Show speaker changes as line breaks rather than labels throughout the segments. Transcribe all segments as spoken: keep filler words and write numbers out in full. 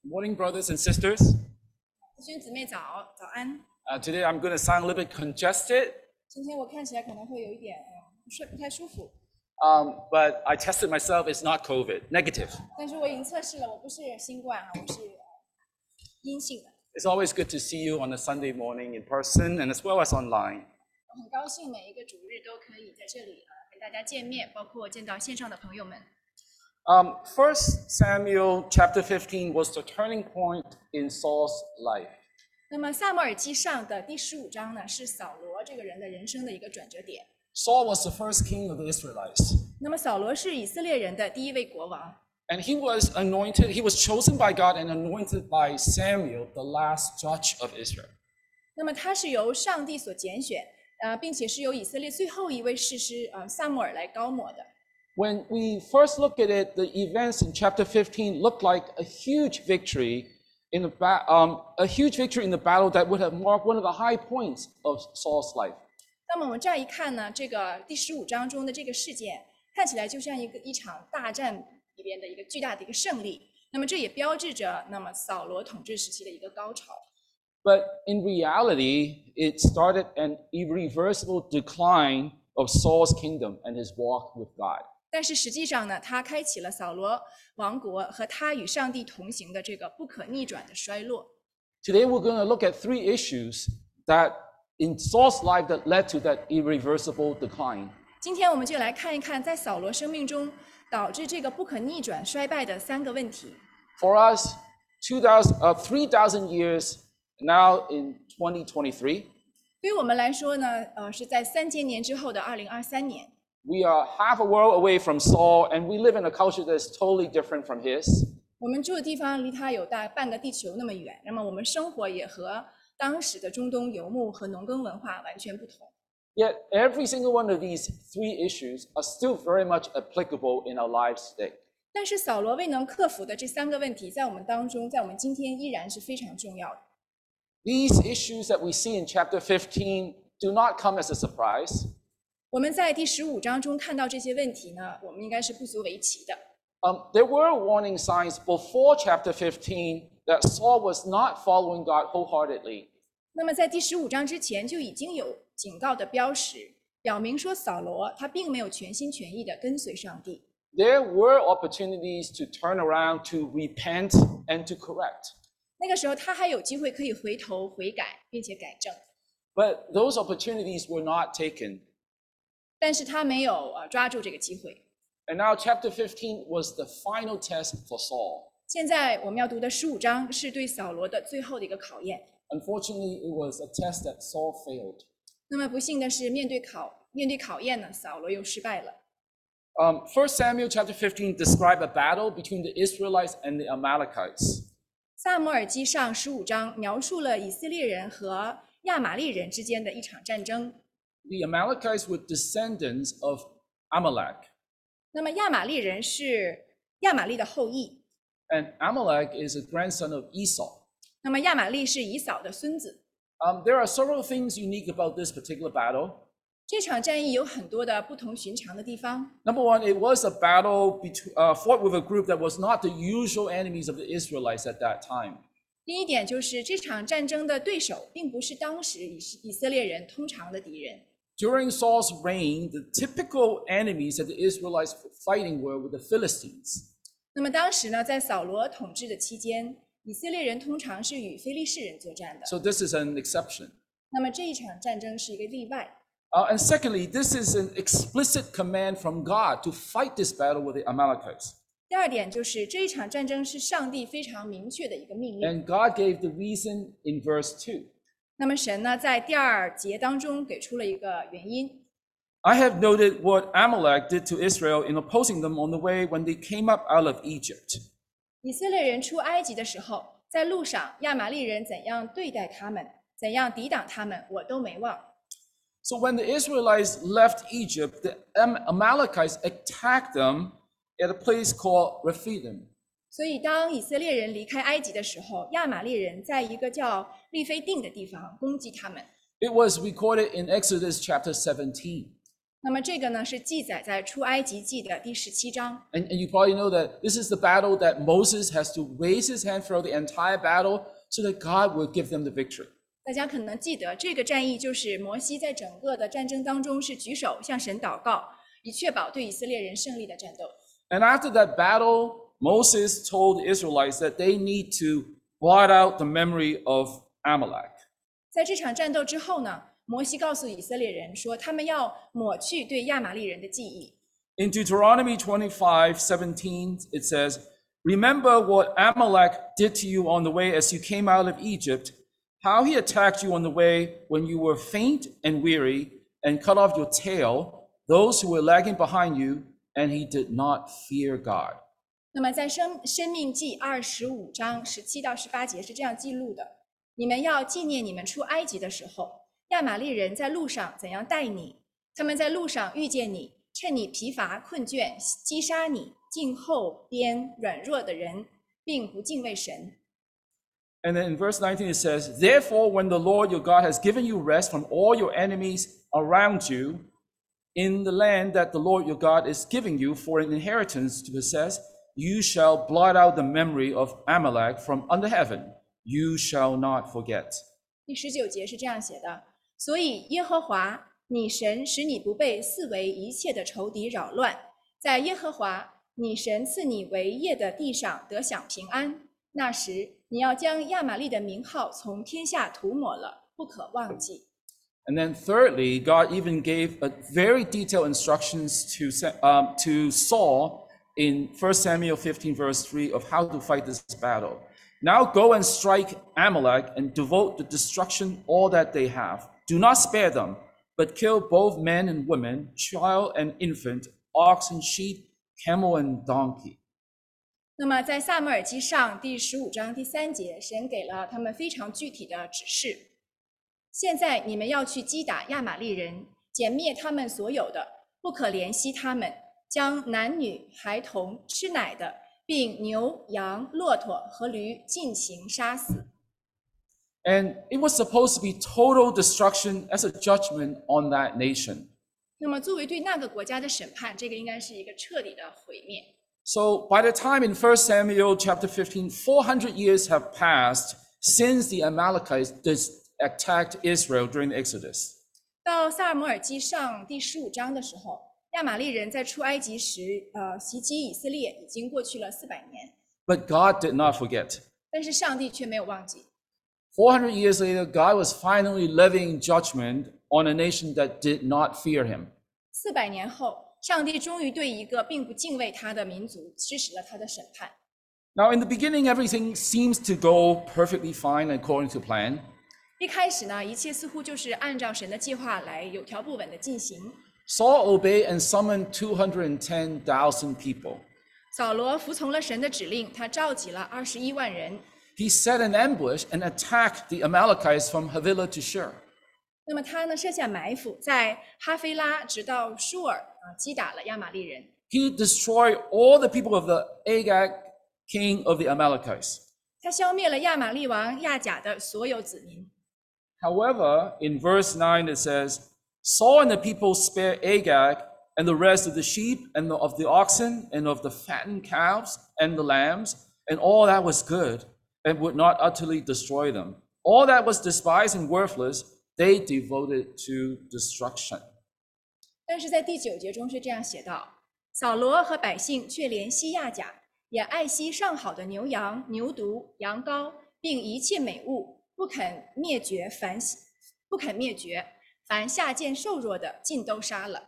Good morning, brothers and sisters.
弟兄姊妹早，早安。
Uh, today I'm going to sound a little bit congested,
今天我看起来可能会有一点呃不是不太舒服，
um, but I tested myself. It's not COVID, negative.
但是我已经测试了，我不是新冠啊，我是呃阴性的。
It's always good to see you on a Sunday morning in person and as well as online.
我很高兴每一个主日都可以在这里呃跟大家见面，包括见到线上的朋友们。
Um, First Samuel chapter fifteen was the turning point in Saul's life.
那么撒母耳记上的第十五章呢，是扫罗这个人的人生的一个转折点。
Saul was the first king of the Israelites,
那么扫罗是以色列人的第一位国王，
and he was anointed, he was chosen by God and anointed by Samuel, the last judge of Israel.
那么他是由上帝所拣选，呃，并且是由以色列最后一位士师呃撒母耳来高抹的。
When we first look at it, the events in chapter fifteen look like a huge victory in the ba- um, a huge victory in the battle that would have marked one of the high points of Saul's life.
那么我们这样一看呢，这个第十五章中的这个事件，看起来就像一个一场大战里边的一个巨大的一个胜利。那么这也标志着那么扫罗统治时期的一个高潮。
But in reality, it started an irreversible decline of Saul's kingdom and his walk with God.
但是实际上呢，他开启了扫罗王国和他与上帝同行的这个不可逆转的衰落。
Today, we're going to look at three issues that in Saul's life that led to that irreversible decline.
今天我们就来看一看，在扫罗生命中导致这个不可逆转衰败的三个问题。
For us, two thousand, uh, three thousand years now in twenty twenty-three,
对于我们来说呢，呃，是在三千年之后的二零二三年。
we are half a world away from Saul, and we live in a culture that's totally different from his.
我们住的地方离他有大半个地球那么远，那么我们生活也和当时的中东游牧和农耕文化完全不同。
Yet, every single one of these three issues are still very much applicable in our lives today.
但是扫罗未能克服的这三个问题，在我们当中，在我们今天依然是非常重要的。
These issues that we see in chapter fifteen do not come as a surprise.
我们在第十五章中看到这些问题呢，我们应该是不足为奇的。
Um, there were warning signs before chapter fifteen that Saul was not following God wholeheartedly.
那么在第十五章之前就已经有警告的标识，表明说扫罗他并没有全心全意的跟随上帝。
There were opportunities to turn around, to repent, and to correct.
那个时候他还有机会可以回头悔改，并且改正，
But those opportunities were not taken.
但是他没有呃抓住这个机会。
And now chapter fifteen was the final test for Saul.
现在我们要读的十五章是对扫罗的最后的一个考验。
Unfortunately, it was a test that Saul failed.
那么不幸的是，面对考面对考验呢，扫罗又失败了。
Um, First Samuel chapter fifteen described a battle between the Israelites and the Amalekites.
撒母耳记上十五章描述了以色列人和亚玛力人之间的一场战争。
The Amalekites were descendants of Amalek,
那么亚玛力人是亚玛力的后裔，
and Amalek is a grandson of Esau.
那么亚玛力是以扫的孙子。
Um, there are several things unique about this particular battle.
这场战役有很多的不同寻常的地方。
Number one, it was a battle between, uh, fought with a group that was not the usual enemies of the Israelites at that time.
第一点就是这场战争的对手并不是当时以以色列人通常的敌人。
During Saul's reign, the typical enemies that the Israelites were fighting were with the Philistines.
那么当时呢，在扫罗统治的期间，以色列人通常是与非利士人作战的。
So this is an exception.
那么这一场战争是一个例外。
Uh, and secondly, this is an explicit command from God to fight this battle with the Amalekites.
第二点就是这一场战争是上帝非常明确的一个命令。
And God gave the reason in verse two.
那么神呢，在第二节当中给出了一个原因。
I have noted what Amalek did to Israel in opposing them on the way when they came up out of Egypt.
以色列人出埃及的时候，在路上亚玛力人怎样对待他们，怎样抵挡他们，我都没忘。
So when the Israelites left Egypt, the Am- Amalekites attacked them at a place called Rephidim.
所以当以色列人离开埃及的时候，亚玛力人在一个叫利非定的地方攻击他们。
It was recorded in Exodus chapter seventeen.
那么这个呢是记载在出埃及记的第十七章。
And, and you probably know that this is the battle that Moses has to raise his hand throughout the entire battle so that God will give them the victory.
大家可能记得，这个战役就是摩西在整个的战争当中是举手向神祷告，以确保对以色列人胜利的战斗。
And after that battle, Moses told the Israelites that they need to blot out the memory of Amalek.
在这场战斗之后呢，摩西告诉以色列人说，他们要抹去对亚玛力人的记忆。
In Deuteronomy twenty-five seventeen, it says, "Remember what Amalek did to you on the way as you came out of Egypt, how he attacked you on the way when you were faint and weary, and cut off your tail, those who were lagging behind you, and he did not fear God."
那么在生生命记二十五章十七到十八节是这样记录的：你们要纪念你们出埃及的时候，亚玛力人在路上怎样待你，他们在路上遇见你，趁你疲乏困倦，击杀你，静后边软弱的人，并不敬畏神。
And then in verse nineteen, it says, "Therefore, when the Lord your God has given you rest from all your enemies around you in the land that the Lord your God is giving you for an inheritance to possess, you shall blot out the memory of Amalek from under heaven. You shall not forget."
第十九节是这样写的：所以耶和华你神使你不被四围一切的仇敌扰乱，在耶和华你神赐你为业的地上得享平安。那时你要将亚玛力的名号从天下涂抹了，不可忘记。
And then thirdly, God even gave a very detailed instructions to, um, to Saul in First Samuel fifteen verse three of how to fight this battle. "Now go and strike Amalek and devote the destruction all that they have. Do not spare them, but kill both men and women, child and infant, ox and sheep, camel and donkey."
那么在撒母耳记上第十五章第三节，神给了他们非常具体的指示。现在你们要去击打亚玛力人，歼灭他们所有的，不可怜惜他们，将男女孩童吃奶的，并牛羊骆驼和驴尽行杀死。
And it was supposed to be total destruction as a judgment on that nation.
那么作为对那个国家的审判，这个应该是一个彻底的毁灭。
So by the time in First Samuel chapter fifteen, four hundred years have passed since the Amalekites dis- attacked Israel during the Exodus.
到撒尔摩尔记上第十五章的时候，亚玛力人在出埃及时，呃，袭击以色列已经过去了四百年，
But God did not forget.
但是上帝却没有忘记。
four hundred years later, God was finally levying judgment on a nation that did not fear him.
四百年后，上帝终于对一个并不敬畏他的民族施实了他的审判。
Now, in the beginning, everything seems to go perfectly fine according to plan.
一开始呢，一切似乎就是按照神的计划来有条不紊的进行。
Saul obeyed and summoned two hundred ten thousand people.
扫罗服从了神的指令，他召集了二十一万人。
He set an ambush and attacked the Amalekites from Havilah to Shur.
那么他呢设下埋伏，在哈菲拉直到舒尔啊击打了亚玛力人。
He destroyed all the people of the Agag, king of the Amalekites.
他消灭了亚玛力王亚甲的所有子民。
However, in verse nine it says, Saul and the people spared Agag and the rest of the sheep and the, of the oxen and of the fattened calves and the lambs and all that was good, and would not utterly destroy them. All that was despised and worthless, they devoted to destruction.
但是在第九节中是这样写道：扫罗和百姓却怜惜亚甲，也爱惜上好的牛羊、牛犊、羊羔，并一切美物，不肯灭绝凡不肯灭绝，凡下贱瘦弱的，尽都杀了。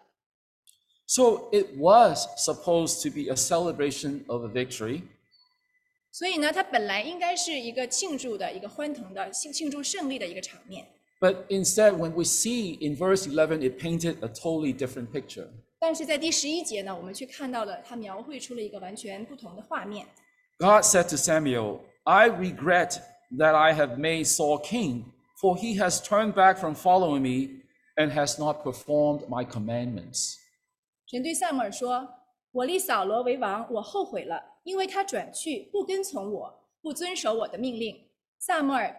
So it was supposed to be a celebration of a victory.
所以呢，它本来应该是一个庆祝的、一个欢腾的、庆庆祝胜利的一个场面。
But instead, when we see in verse eleven, it painted a totally different picture.
但是在第十一节呢，我们却看到了它描绘出了一个完全不同的画面。
God said to Samuel, I regret that I have made Saul king, for he has turned back from following me and has not performed my commandments.
神对撒母耳说：“我立扫罗为王，我后悔了，因为他转去不跟从我，不遵守我的命令。”撒母耳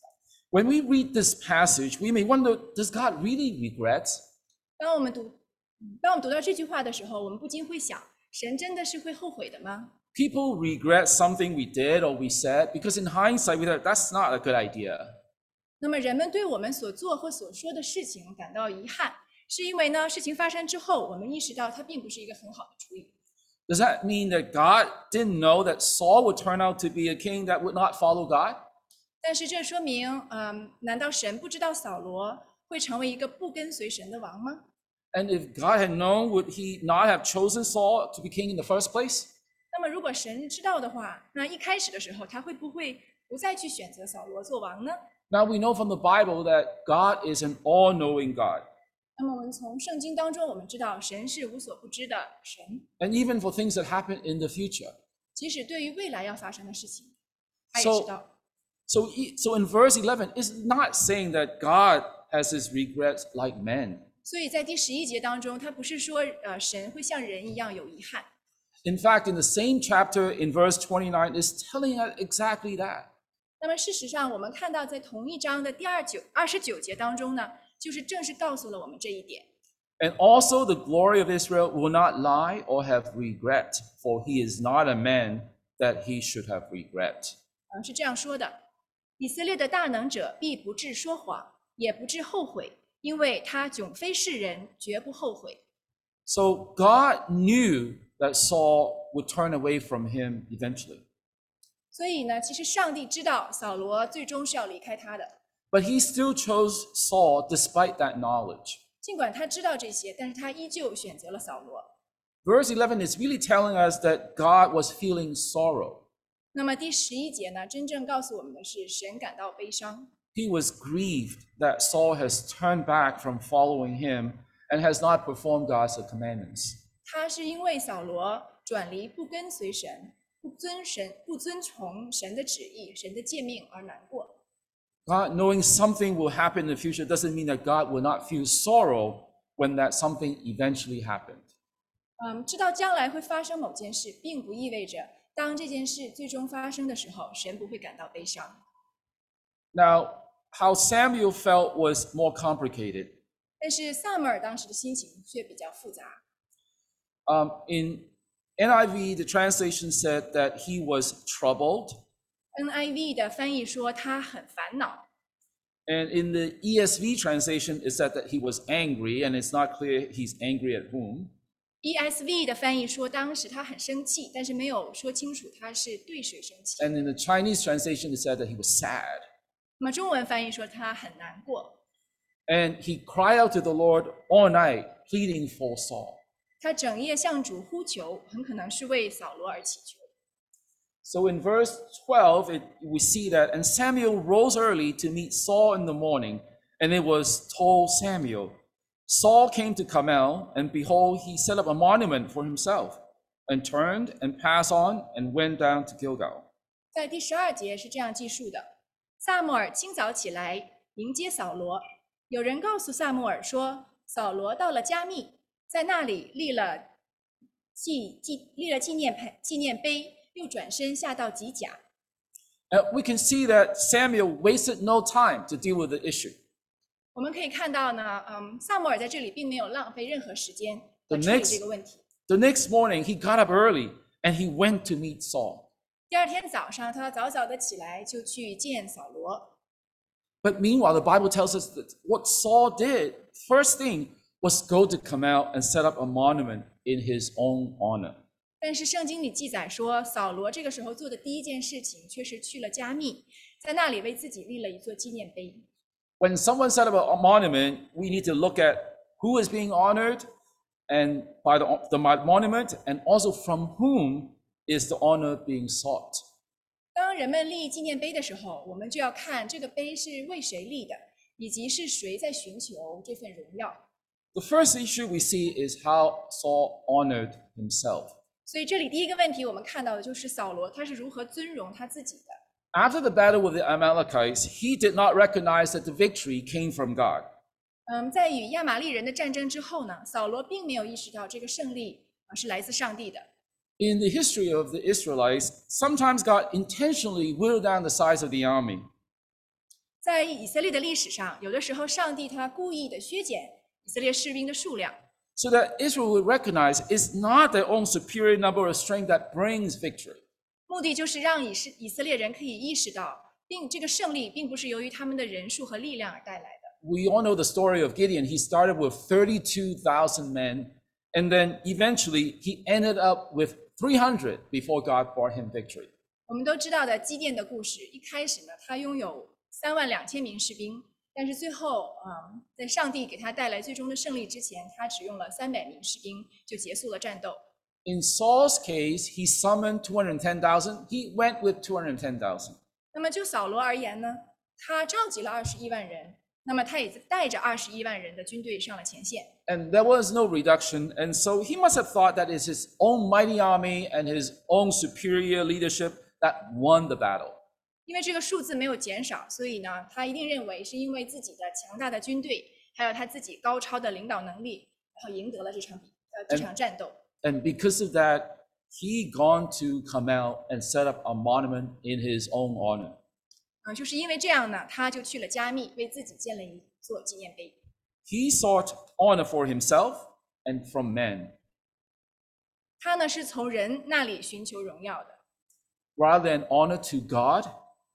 When we read this passage, we may wonder, does God really regret?
当我们读当我们读到这句话的时候，我们不禁会想，神真的是会后悔的吗？
People regret something we did or we said because in hindsight we thought that's not a good idea.
那么人们对我们所做或所说的事情感到遗憾，是因为呢，事情发生之后，我们意识到它并不是一个很好的处理。
Does that mean that God didn't know that Saul would turn out to be a king that would not follow God?
但是这说明，嗯，难道神不知道扫罗会成为一个不跟随神的王吗？
And if God had known, would he not have chosen Saul to be king in the first place?
那么如果神知道的话，那一开始的时候，他会不会不再去选择扫罗做王呢？
Now we know from the Bible that God is an all-knowing God.
那么我们从圣经当中，我们知道神是无所不知的神，
And even for things that happen in the future.
即使对于未来要发生的事情，他也
So,
知道。
so, e- so in verse eleven, it's not saying that God has his regrets like men.
所以在第十一节当中，他不是说呃神会像人一样有遗憾。
In fact, in the same chapter, in verse twenty-nine, is telling us exactly that.
那么事实上，我们看到在同一章的第二九二十九节当中呢，就是正是告诉了我们这一点。
And also the glory of Israel will not lie or have regret, for he is not a man that he should have regret.
嗯，是这样说的：以色列的大能者必不致说谎，也不致后悔，因为他迥非世人，绝不后悔。
So God knew that Saul would turn away from him eventually.
所以呢，其实上帝知道扫罗最终是要离开他的，
But he still chose Saul despite that knowledge.
尽管他知道这些，但是他依旧选择了扫罗。
Verse eleven is really telling us that God was feeling sorrow.
那么第十一节呢，真正告诉我们的是，神感到悲伤，
He was grieved that Saul has turned back from following him and has not performed God's commandments.
他是因为扫罗转离不跟随神、不遵神、不遵从神的旨意、神的诫命而难过。
God knowing something will happen in the future doesn't mean that God will not feel sorrow when that something eventually happened.
嗯，知道将来会发生某件事，并不意味着当这件事最终发生的时候，神不会感到悲伤。
Now, how Samuel felt was more complicated.
但是萨母尔当时的心情却比较复杂。
Um, in N I V, the translation said that he was troubled.
N I V 的翻译说他很烦恼，
And in the E S V translation, it said that he was angry, and it's not clear he's angry at whom.
E S V 的翻译说当时他很生气，但是没有说清楚他是对谁生气。
And in the Chinese translation, it said that he was sad.
那么中文翻译说他很难过，
And he cried out to the Lord all night, pleading for Saul.
他整夜向主呼求，很可能是为扫罗而祈求。
So in verse twelve, it, we see that, and Samuel rose early to meet Saul in the morning, and it was told Samuel, Saul came to Carmel, and behold, he set up a monument for himself, and turned and passed on and went down to Gilgal.
在第十二节是这样记述的：撒母耳清早起来迎接扫罗，有人告诉撒母耳说，扫罗到了加密，在那里立了纪纪立了纪念牌纪念碑，又转身下到吉甲。
And we can see that Samuel wasted no time to deal with the issue.
我们可以看到呢，嗯，撒母耳在这里并没有浪费任何时间
The
来处理
next-
这个问题。
The next morning, he got up early and he went to meet Saul.
第二天早上，他早早的起来就去见扫罗。
But meanwhile, the Bible tells us that what Saul did, first thing, was go to Carmel and set up a monument in his own honor.
但是圣经里记载说，扫罗这个时候做的第一件事情却是去了加密，在那里为自己立了一座纪念碑。
When someone set up a monument, we need to look at who is being honored and by the, the monument, and also from whom is the honor being sought.
当人们立纪念碑的时候，我们就要看这个碑是为谁立的，以及是谁在寻求这份荣耀。
The first issue we see is how Saul honored himself.
所以这里第一个问题，我们看到的就是扫罗他是如何尊荣他自己的。
After the battle with the Amalekites, he did not recognize that the victory came from God.
嗯，在与亚玛力人的战争之后呢，扫罗并没有意识到这个胜利啊是来自上帝的。
In the history of the Israelites, sometimes God intentionally whittled down the size of the army.
在以色列的历史上，有的时候上帝他故意的削减以色列士兵的数量。
so that Israel would recognize it's not their own superior number or strength that brings victory.
目的就是让以色以色列人可以意识到，并这个胜利并不是由于他们的人数和力量而带来的。
We all know the story of Gideon. He started with thirty-two thousand men, and then eventually he ended up with three hundred before God brought him victory.
我们都知道的基甸的故事，一开始呢，他拥有三万两千名士兵，但是最后，嗯，在上帝给他带来最终的胜利之前，他只用了三百名士兵就结束了战斗。
In Saul's case, he summoned two hundred ten thousand. He went with two hundred ten thousand.
那么就扫罗而言呢，他召集了二十一万人，那么他也带着二十一万人的军队上了前线。
And there was no reduction. And so he must have thought that it's his own mighty army and his own superior leadership that won the battle.
因为这个数字没有减少，所以呢，他一定认为是因为自己的强大的军队，还有他自己高超的领导能力，然后赢得了这场比呃这场战斗。
And because of that, he gone to Carmel and set up a monument in his own honor.
啊，就是因为这样呢，他就去了加密，为自己建了一座纪念碑。
He sought honor for himself and from men,
他呢是从人那里寻求荣耀的，
rather than honor to God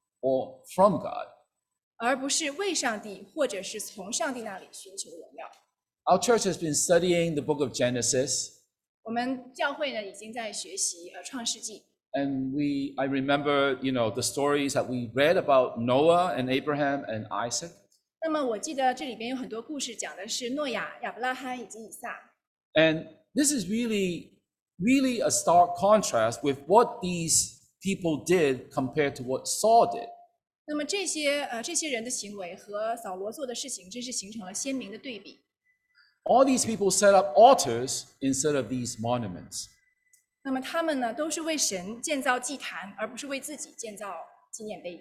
or from God.
而不是为上帝或者是从上帝那里寻求荣耀。
Our church has been studying the book of Genesis,
我们教会呢已经在学习呃创世纪，
and we I remember, you know, the stories that we read about Noah and Abraham and Isaac.
那么我记得这里边有很多故事，讲的是诺亚、亚伯拉罕以及以撒。
And this is really, really a stark contrast with what these people did compared to what Saul did.
那么这些呃这些人的行为和扫罗做的事情，真是形成了鲜明的对比。
All these people set up altars instead of these monuments.
那么他们呢，都是为神建造祭坛，而不是为自己建造纪念碑。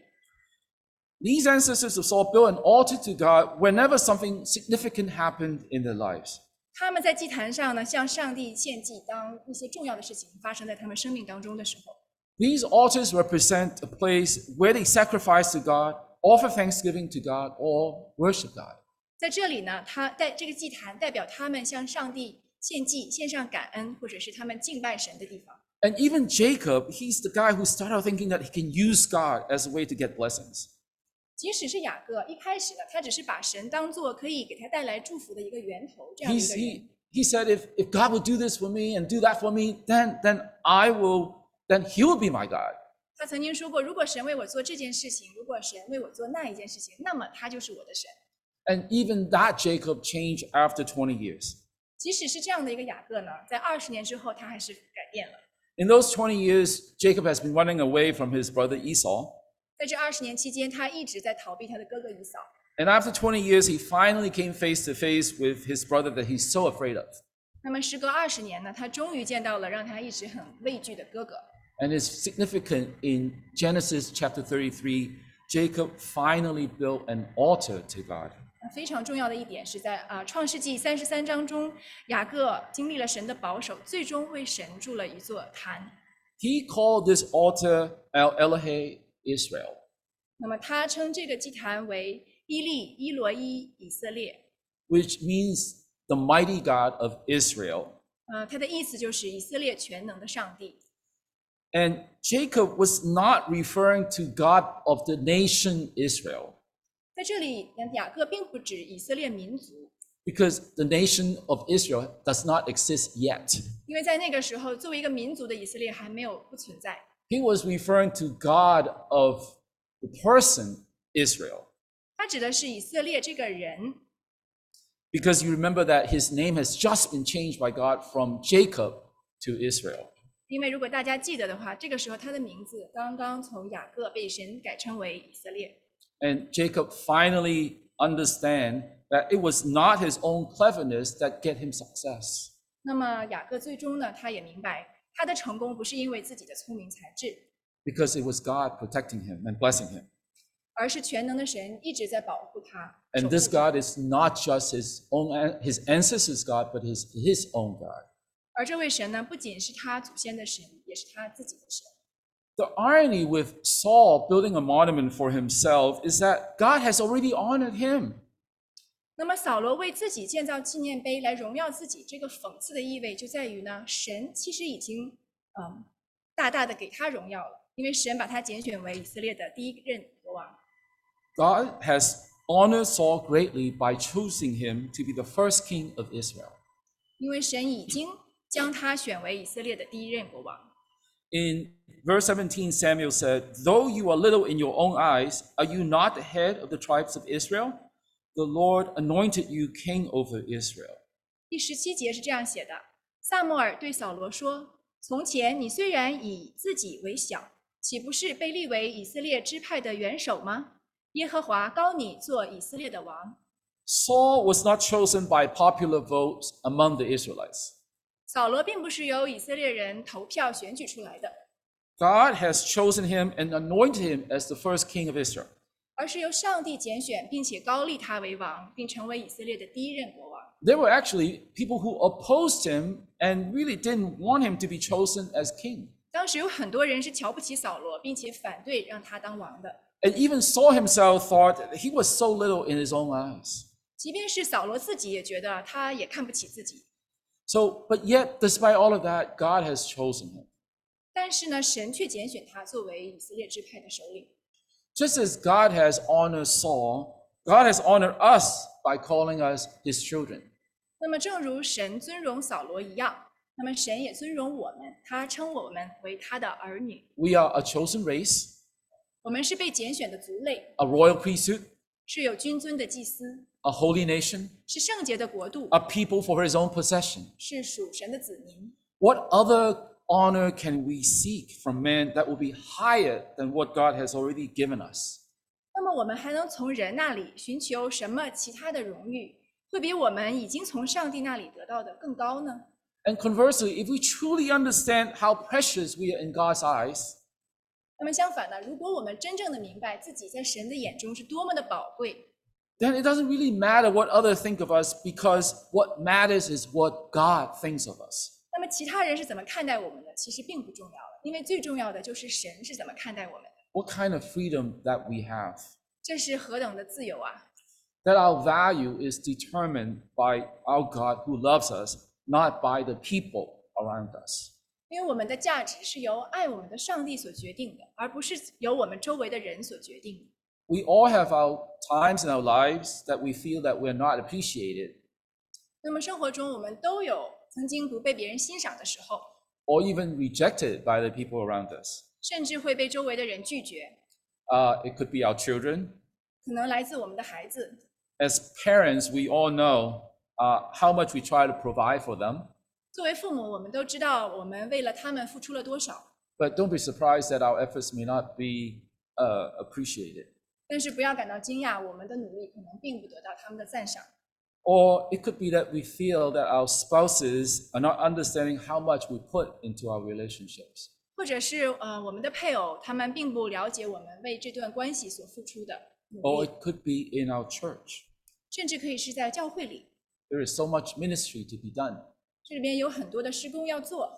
These ancestors of Saul built an altar to God whenever something significant happened in their lives.
他们在祭坛上呢，向上帝献祭，当一些重要的事情发生在他们生命当中的时候。
These altars represent a place where they sacrifice to God, offer thanksgiving to God, or worship God.
在这里呢，他在这个祭坛代表他们向上帝献祭、献上感恩，或者是他们敬拜神的地方。
And even Jacob, he's the guy who started out thinking that he can use God as a way to get blessings.
即使是雅各，一开始呢，他只是把神当做可以给他带来祝福的一个源头，这样的一
He's,
个人。
he, he said, if, if God will do this for me and do that for me, then, then I will, then he will be my God.
他曾经说过，如果神为我做这件事情，如果神为我做那一件事情，那么他就是我的神。
And even that Jacob changed after twenty years.
即使是这样的一个雅各呢，在二十年之后，他还是改变了。
In those twenty years, Jacob has been running away from his brother Esau.
在这二十年期间，他一直在逃避他的哥哥以扫。
And after twenty years, he finally came face to face with his brother that he's so afraid of.
那么时隔二十年呢，他终于见到了让他一直很畏惧的哥哥。
And it's significant in Genesis chapter thirty-three, Jacob finally built an altar to God.
非常重要的一点是在啊、呃创世纪三十三章中，雅各经历了神的保守，最终为神筑了一座坛。
He called this altar El Elohe Israel.
那么他称这个祭坛为伊利伊罗伊以色列，
which means the mighty God of Israel.
呃，它的意思就是以色列全能的上帝。
And Jacob was not referring to God of the nation Israel,
在这里，雅各并不指以色列民族，
because the nation of Israel does not exist yet.
因为在那个时候，作为一个民族的以色列还没有不存在。
He was referring to God of the person Israel,
他指的是以色列这个人，
because you remember that his name has just been changed by God from Jacob to Israel.
因为如果大家记得的话，这个时候他的名字刚刚从雅各被神改称为以色列。
And Jacob finally understand that it was not his own cleverness that get him success.
那么雅各最终呢，他也明白他的成功不是因为自己的聪明才智，
Because it was God protecting him and blessing him.
而是全能的神一直在保护他。
And
守护
this
他
God is not just his own his ancestors' God, but his his own God.
而这位神呢，不仅是他祖先的神，也是他自己的神。
The irony with Saul building a monument for himself is that God has already honored him.
那么扫罗为自己建造纪念碑来荣耀自己，这个讽刺的意味就在于呢，神其实已经嗯大大的给他荣耀了，因为神把他拣选为以色列的第一任国王。
God has honored Saul greatly by choosing him to be the first king of Israel.
因为神已经将他选为以色列的第一任国王。
In verse seventeen, Samuel said, "Though you are little in your own eyes, are you not the head of the tribes of Israel? The Lord anointed you king over Israel."
第十七节是这样写的：撒母耳对扫罗说：“从前你虽然以自己为小，岂不是被立为以色列支派的元首吗？耶和华膏你做以色列的王。”
Saul was not chosen by popular votes among the Israelites.
扫罗并不是由以色列人投票选举出来的，
God has chosen him and anointed him as the first king of Israel.
而是由上帝拣选，并且高立他为王，并成为以色列的第一任国王。
There were actually people who opposed him and really didn't want him to be chosen as king.
当时有很多人是瞧不起扫罗，并且反对让他当王的。
And even Saul himself thought that he was so little in his own eyes.
即便是扫罗自己也觉得他也看不起自己，
So, but yet, despite all of that, God has chosen him.
但是呢，神却拣选他作为以色列支派的首领。
Just as God has honored Saul, God has honored us by calling us his children.
那么，正如神尊荣扫罗一样，那么神也尊荣我们，他称我们为他的儿女。
We are a chosen race,
我们是被拣选的族类，
a royal priesthood,
是有君尊的祭司，
a holy nation,
是圣洁的国度，
a people for his own possession.
是属神的子民。
What other honor can we seek from men that will be higher than what God has already given us?
那么，我们还能从人那里寻求什么其他的荣誉，会比我们已经从上帝那里得到的更高呢？
And conversely, if we truly understand how precious we are in God's eyes,
那么相反呢，如果我们真正的明白自己在神的眼中是多么的宝贵，
then it doesn't really matter what others think of us because what matters is what God thinks of us.
那么其他人是怎么看待我们的，其实并不重要了，因为最重要的就是神是怎么看待我们的。
What kind of freedom that we have.
这是何等的自由啊！
That our value is determined by our God who loves us, not by the people around us.
因为我们的价值是由爱我们的上帝所决定的，而不是由我们周围的人所决定的。
We all have our times in our lives that we feel that we're not appreciated,
那么生活中我们都有曾经不被别人欣赏的时候，
or even rejected by the people around us.
甚至会被周围的人拒绝，
Uh, it could be our children.
可能来自我们的孩子。
As parents, we all know uh, how much we try to provide for them.
作为父母，我们都知道我们为了他们付出了多少，
But don't be surprised that our efforts may not be uh, appreciated.
但是不要感到惊讶，我们的努力可能并不得到他们的赞赏。
Or it could be that we feel that our spouses are not understanding how much we put into our relationships.
或者是呃，我们的配偶他们并不了解我们为这段关系所付出的努
Or
力，
it could be in our church.
甚至可以是在教会里，
There is so much ministry to be done.
这里边有很多的施工要做。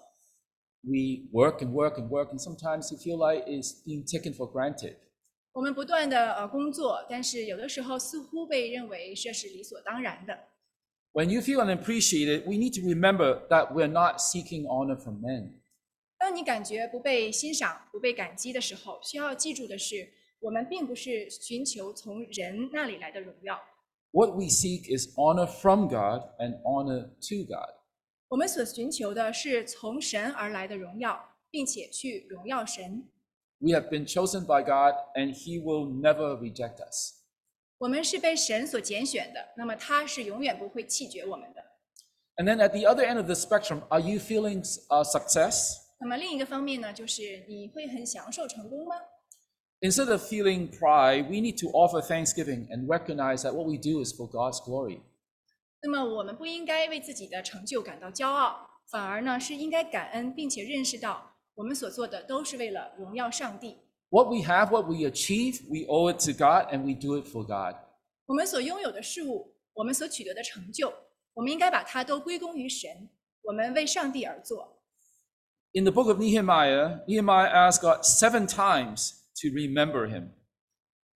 We work and work and work, and sometimes you feel like it's being taken for granted.
我们不断的呃工作，但是有的时候似乎被认为这是理所当然的。
When you feel unappreciated, we need to remember that we're not seeking honor from men.
当你感觉不被欣赏、不被感激的时候，需要记住的是，我们并不是寻求从人那里来的荣耀，
What we seek is honor from God and honor to God.
我们所寻求的是从神而来的荣耀，并且去荣耀神。
We have been chosen by God, and He will never reject us.
我们是被神所拣选的，那么他是永远不会弃绝我们的。
And then at the other end of the spectrum, are you feeling uh, success?
那么另一个方面呢，就是你会很享受成功吗？
Instead of feeling pride, we need to offer thanksgiving and recognize that what we do is for God's glory.
那么我们不应该为自己的成就感到骄傲，反而呢是应该感恩，并且认识到我们所做的都是为了荣耀上帝。
What we have, what we achieve, we owe it to God, and we do it for God.
我们所拥有的事物，我们所取得的成就，我们应该把它都归功于神。我们为上帝而做。
In the book of Nehemiah, Nehemiah asked God seven times to remember him.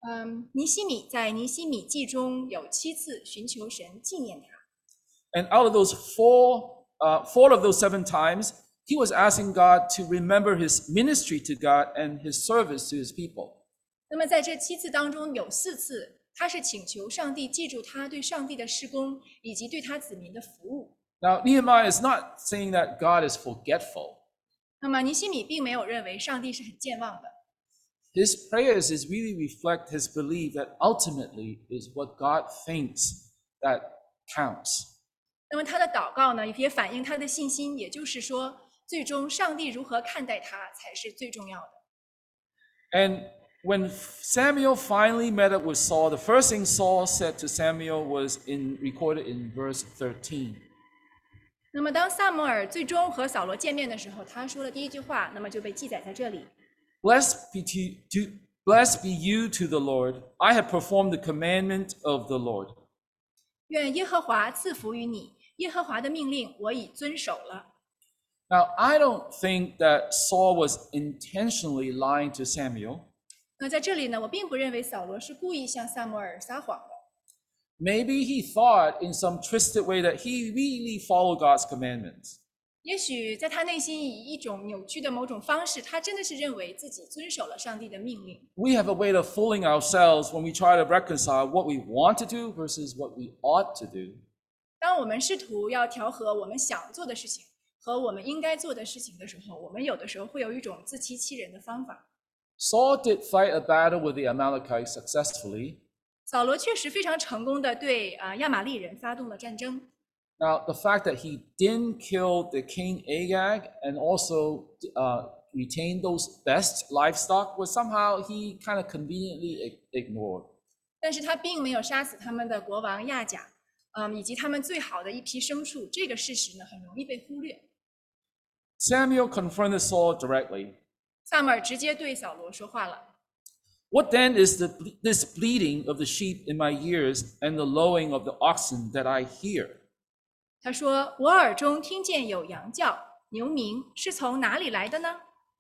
嗯，尼西米在尼西米记中有七次寻求神纪念他。
And out of those four, uh, four of those seven times, he was asking God to remember his ministry to God and his service to his people.
那么在这七次当中，有四次他是请求上帝记住他对上帝的事工以及对他子民的服务。
Now, Nehemiah is not saying that God is forgetful.
那么尼西米并没有认为上帝是很健忘的，
His prayers is really reflect his belief that ultimately is what God thinks that counts.
那么他的祷告呢，也反映他的信心，也就是说，最终上帝如何看待他才是最重要的。
And when Samuel finally met up with Saul, the first thing Saul said to Samuel was in, recorded in verse thirteen.
那么当萨摩尔最终和扫罗见面的时候，他说了第一句话，那么就被记载在这里。
Blessed be, to, to, blessed be you to the Lord. I have performed the commandment of the Lord.
愿耶和华赐福于你，耶和华的命令我已遵守了。
Now, I don't think that Saul was intentionally lying to Samuel.
那在这里呢，我并不认为扫罗是故意向萨摩尔撒谎的。
Maybe he thought in some twisted way that he really followed God's commandments.
也许在他内心以一种扭曲的某种方式，他真的是认为自己遵守了上帝的命令。
We have a way of fooling ourselves when we try to reconcile what we want to do versus what we ought to do.
当我们试图要调和我们想做的事情和我们应该做的事情的时候，我们有的时候会有一种自欺欺人的方法。
Saul did fight a battle with the Amalekites successfully.
扫罗确实非常成功的对啊、呃、亚玛力人发动了战争。
Now, the fact that he didn't kill the king Agag and also uh, retain those best livestock was somehow he kind of conveniently ignored.
但是他并没有杀死他们的国王亚甲，嗯，以及他们最好的一批牲畜，这个事实呢很容易被忽略。
Samuel confronted Saul directly.
萨母尔直接对扫罗说话了。
What then is the, this bleating of the sheep in my ears and the lowing of the oxen that I hear?
他说：“我耳中听见有羊叫、牛鸣，是从哪里来的呢？”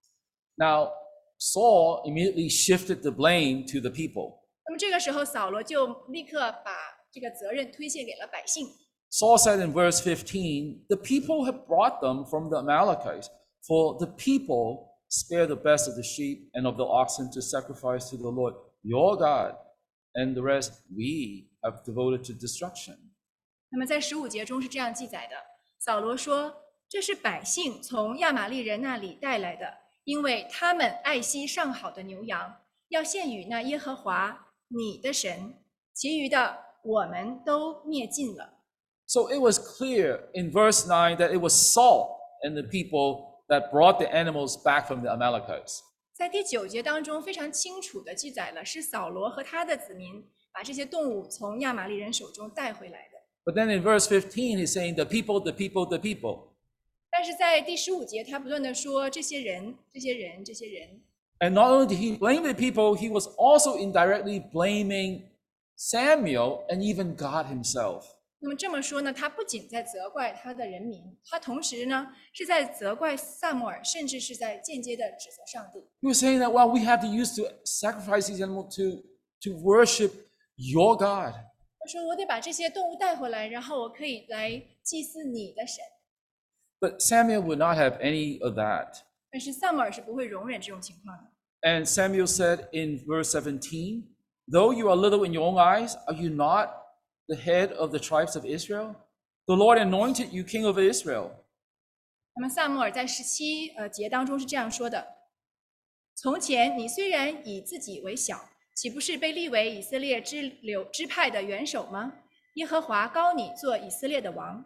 Now, Saul immediately shifted the blame to the people.
那么这个时候，扫罗就立刻把这个责任推卸给了百姓。
Saul said in verse fifteen, the people have brought them from the Amalekites, for the people spare the best of the sheep and of the oxen to sacrifice to the Lord your God, and the rest we have devoted to destruction.
那么在十五节中是这样记载的：扫罗说：“这是百姓从亚玛力人那里带来的，因为他们爱惜上好的牛羊，要献与那耶和华你的神，其余的我们都灭尽了。”
So it was clear in verse nine that it was Saul and the people that brought the animals back from the Amalekites.
在第九节当中，非常清楚地记载了，是扫罗和他的子民把这些动物从亚玛力人手中带回来的。
But then in verse fifteen, he's saying, the people, the people, the people.
但是在第十五节，他不断地说这些人、这些人、这些人。
And not only did he blame the people, he was also indirectly blaming Samuel and even God himself.
那么这么说呢，他不仅在责怪他的人民，他同时呢是在责怪萨母尔，甚至是在间接的指责上帝。
He was saying that, well, we have to use to sacrifice these animals to, to worship your God.
他说：“我得把这些动物带回来，然后我可以来祭祀你的神。”
But Samuel would not have any of that.
但是萨母尔是不会容忍这种情况的。
And Samuel said in verse seventeen, though you are little in your own eyes, are you not the head of the tribes of Israel? The Lord anointed you king over Israel.
那么萨母尔在十七呃节当中是这样说的：“从前你虽然以自己为小，岂不是被立为以色列支流支派的元首吗？耶和华膏你做以色列的王。”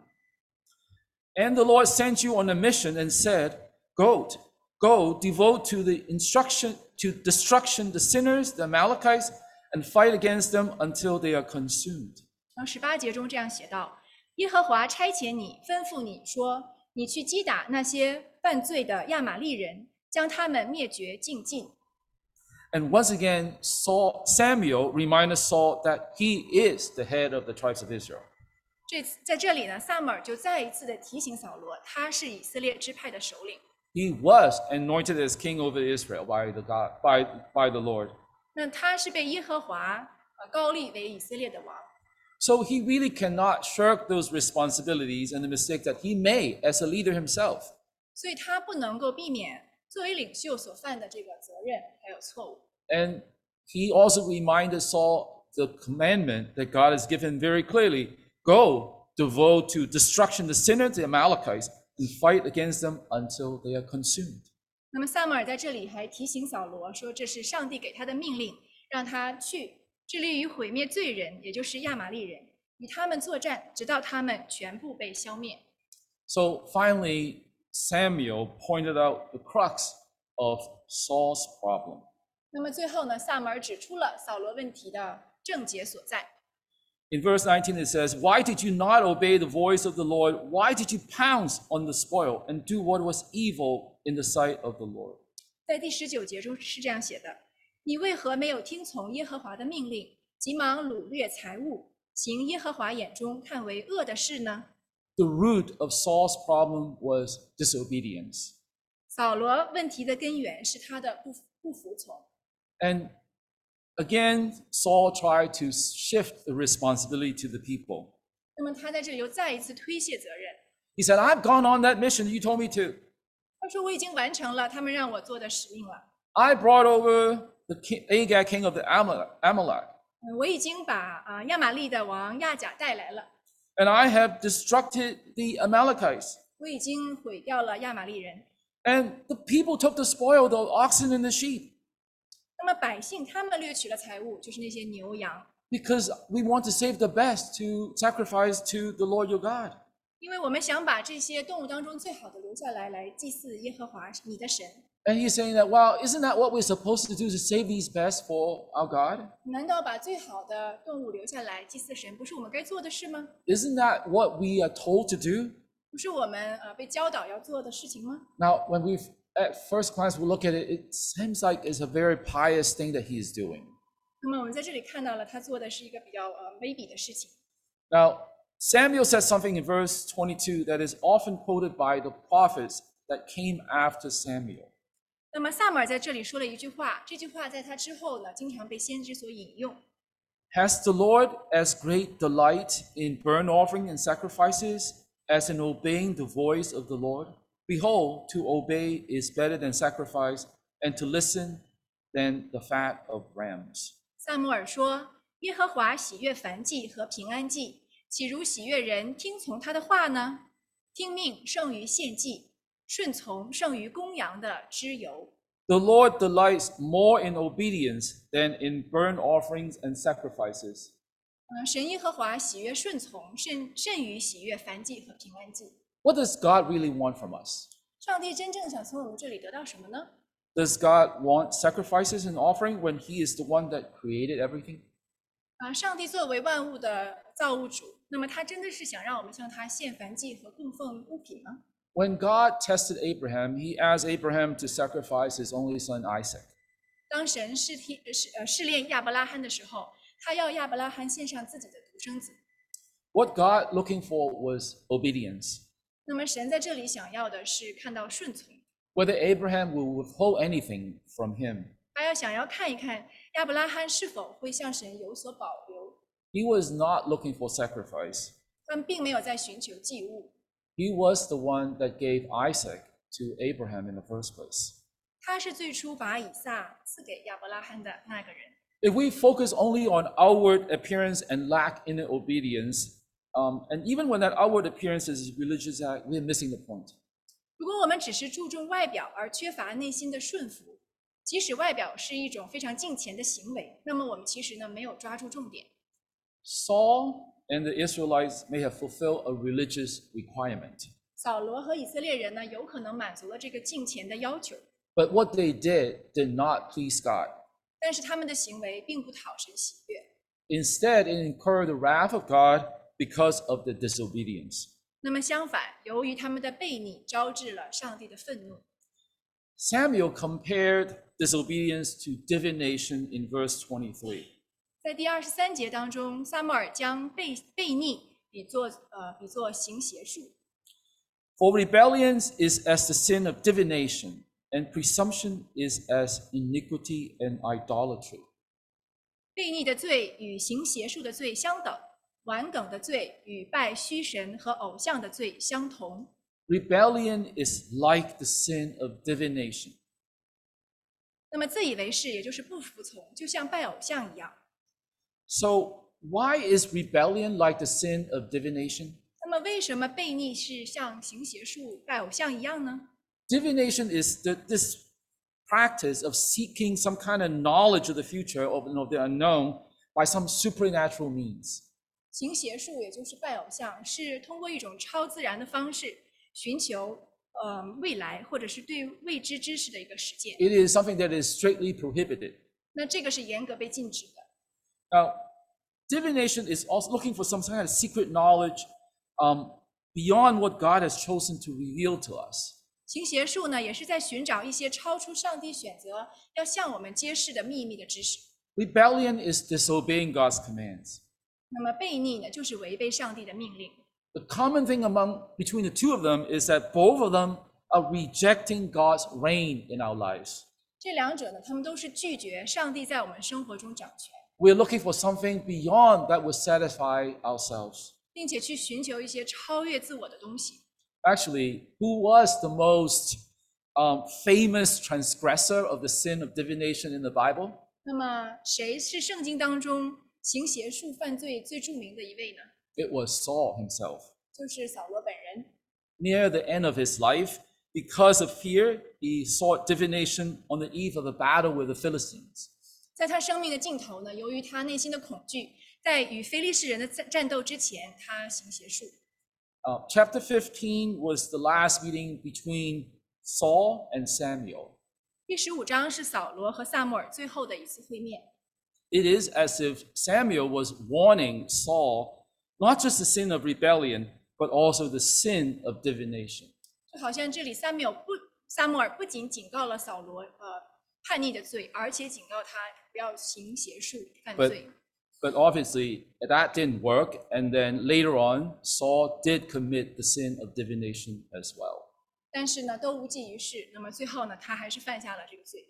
And the Lord sent you on a mission and said, Go, go, devote to the instruction, to destruction the sinners, the Amalekites, and fight against them until they are consumed.
然后十八节中这样写道：“耶和华差遣你，吩咐你说，你去击打那些犯罪的亚玛力人，将他们灭绝尽尽。”
And once again, Saul, Samuel reminded Saul that he is the head of the tribes of Israel.
这次在这里呢，萨母尔就再一次的提醒扫罗，他是以色列支派的首领。
He was anointed as king over Israel by the God, by, by the Lord.
那他是被耶和华呃高立为以色列的王，
So he really cannot shirk those responsibilities and the mistake that he made as a leader himself.
所以他不能够避免作为领袖所犯的这个责任还有错误。
And he also reminded Saul the commandment that God has given very clearly: go, devote to destruction the sinners, the Amalekites, and fight against them until they are consumed.
那么撒母耳在这里还提醒扫罗说，这是上帝给他的命令，让他去致力于毁灭罪人，也就是亚玛力人，与他们作战，直到他们全部被消灭。
So finally, Samuel pointed out the crux of Saul's problem.
那么最后呢，撒母耳指出了扫罗问题的症结所在。
In verse nineteen, it says, "Why did you not obey the voice of the Lord? Why did you pounce on the spoil and do what was evil in the sight of the Lord?"
在第十九节中是这样写的：你为何没有听从耶和华的命令，急忙掳掠财物，行耶和华眼中看为恶的事呢？
The root of Saul's problem was disobedience.
扫罗问题的根源是他的不不服从。
And again, Saul tried to shift the responsibility to the people.
那么他在这里又再一次推卸责任。
He said, "I've gone on that mission you told me to.
他说：“我已经完成了他们让我做的使命了。
I brought over the king, Agag, king of the Amalek, Amalek,
嗯我已经把啊亚玛力的王亚甲带来了，
and I have destructed the Amalekites.
我已经毁掉了亚玛力人。
And the people took the spoil, the oxen and the sheep,
那么百姓他们掠取了财物，就是那些牛羊，
because we want to save the best to sacrifice to the Lord your God."
因为我们想把这些动物当中最好的留下来，来祭祀耶和华你的神。
And he's saying that, well, isn't that what we're supposed to do, to save these best for our God?
难道把最好的动物留下来祭祀神，不是我们该做的事吗？
Isn't that what we are told to do?
不是我们呃被教导要做的事情吗？
Now, when we at first glance we look at it, it seems like it's a very pious thing that he is doing.
那么我们在这里看到了他做的是一个比较呃卑鄙的事情。
Now, Samuel says something in verse twenty-two that is often quoted by the prophets that came after Samuel.
那么撒母耳在这里说了一句话，这句话在他之后呢，经常被先知所引用。
Has the Lord as great delight in burnt offering and sacrifices as in obeying the voice of the Lord? Behold, to obey is better than sacrifice, and to listen than the fat of rams.
撒母耳说：“耶和华喜悦燔祭和平安祭，岂如喜悦人听从他的话呢？听命胜于献祭，顺从胜于公羊的脂油。
The Lord delights more in obedience than in burnt offerings and sacrifices. ”
嗯，神耶和华喜悦顺从，甚甚于喜悦燔祭和平安祭。
What does God really want from us?
上帝真正想从我们这里得到什么呢？
Does God want sacrifices and offering when He is the one that created everything?
啊，上帝作为万物的造物主，那么他真的是想让我们向他献燔祭和供奉物品吗？
When God tested Abraham, He asked Abraham to sacrifice his only son Isaac.
当神试题试呃试炼亚伯拉罕的时候，他要亚伯拉罕献上自己的独生子。
What God looking for was obedience.
那么神在这里想要的是看到顺从，
Whether Abraham will withhold anything from him.
还要想要看一看亚伯拉罕是否会向神有所保留。
He was not looking for sacrifice.
他们并没有在寻求祭物，
He was the one that gave Isaac to Abraham in the first place.
他是最初把以撒赐给亚伯拉罕的那个人。
If we focus only on outward appearance and lack in obedience, um, and even when that outward appearance is religious act, we're missing the point.
如果我们只是注重外表而缺乏内心的顺服，即使外表是一种非常敬虔的行为，那么我们其实呢没有抓住重点。
Saul and the Israelites may have fulfilled a religious requirement,
扫罗和以色列人呢，有可能满足了这个敬虔的要求，
but what they did did not please God.
但是他们的行为并不讨神喜悦。
Instead, it incurred the wrath of God because of the disobedience.
那么相反，由于他们的悖逆，招致了上帝的愤怒。
Samuel compared disobedience to divination in verse twenty-three.
在第二十三节当中，撒母耳将悖悖逆比作呃比作行邪术。
For rebellion is as the sin of divination, and presumption is as iniquity and idolatry.
悖逆的罪与行邪术的罪相等，顽梗的罪与拜虚神和偶像的罪相同。
Rebellion is like the sin of divination.
那么自以为是，也就是不服从，就像拜偶像一样。
So why is rebellion like the sin of divination?
那么为什么悖逆是像行邪术、拜偶像一样呢？
Divination is the, this practice of seeking some kind of knowledge of the future or of the unknown by some supernatural means.
行邪术也就是拜偶像，是通过一种超自然的方式寻求呃未来或者是对未知知识的一个实践。
It is something that is strictly prohibited.
那这个是严格被禁止的。
Now, divination is also looking for some kind of secret knowledge um, beyond what God has chosen to reveal to us.
行邪术呢，也是在寻找一些超出上帝选择要向我们揭示的秘密的知识。
Rebellion is disobeying God's commands.
那么悖逆呢，就是违背上帝的命令。
The common thing among between the two of them is that both of them are rejecting God's reign in our lives.
这两者呢，他们都是拒绝上帝在我们生活中掌权，
We're looking for something beyond that will satisfy ourselves.
并且去寻求一些超越自我的东西。
Actually, who was the most um, famous transgressor of the sin of divination in the Bible?
那么，谁是圣经当中行邪术犯罪最著名的一位呢？
It was Saul himself.
就是扫罗本人。
Near the end of his life, because of fear, he sought divination on the eve of a battle with the Philistines.
在他生命的尽头呢，由于他内心的恐惧，在与非利士人的战战斗之前，他行邪术。
Uh, chapter fifteen was the last meeting between Saul and Samuel.
第十五章是扫罗和撒母耳最后的一次会面。
It is as if Samuel was warning Saul not just the sin of rebellion, but also the sin of divination.
就好像这里撒母耳不撒母耳不仅警告了扫罗呃叛逆的罪，而且警告他不要行邪术犯
But
罪。
But obviously, that didn't work. And then later on, Saul did commit the sin of divination as well.
但是呢，都无济于事。那么最后呢，他还是犯下了这个罪。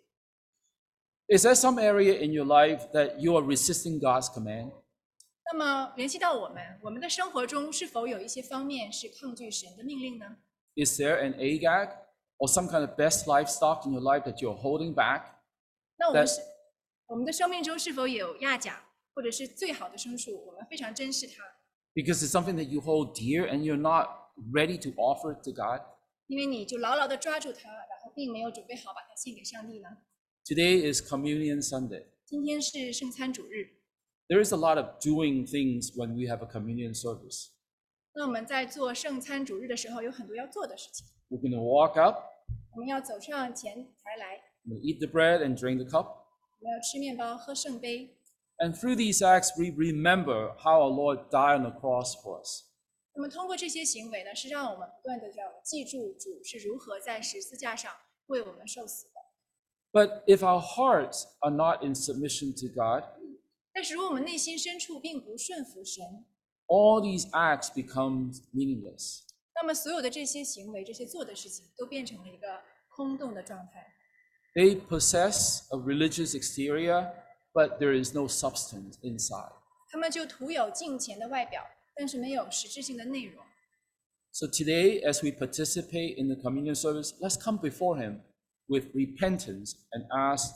Is there some area in your life that you are resisting God's command?
那么联系到我们，我们的生活中是否有一些方面是抗拒神的命令呢？
Is there an Agag or some kind of best livestock in your life that you're holding back?
那我们
That-
是我们的生命中是否有亚甲，或者是最好的牲畜？我们非常珍视它，
Because it's something that you hold dear and you're not ready to offer it to God?
因为你就牢牢地抓住它，然后并没有准备好把它献给上帝呢？
Today is Communion Sunday.
今天是圣餐主日，
There is a lot of doing things when we have a communion service.
那我们在做圣餐主日的时候，有很多要做的事情。
We're going to walk up,
我们要走上前台来，
we're going to eat the bread and drink the cup.
我们要吃面包、喝圣杯。
And through these acts, we remember how our Lord died on the cross for us.
那么通过这些行为呢，是让我们不断的要记住主是如何在十字架上为我们受死的。
But if our hearts are not in submission to God,
但是如果我们内心深处并不顺服神，
all these acts become meaningless.
那么所有的这些行为、这些做的事情，都变成了一个空洞的状态。
They possess a religious exterior, but there is no substance inside.
他们就徒有敬虔的外表，但是没有实质性的内容。
So today, as we participate in the communion service, let's come before Him with repentance and ask